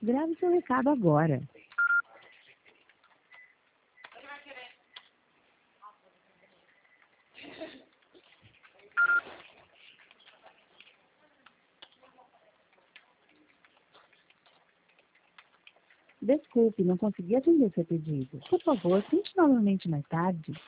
Grave seu recado agora. Desculpe, não consegui atender seu pedido. Por favor, tente novamente mais tarde.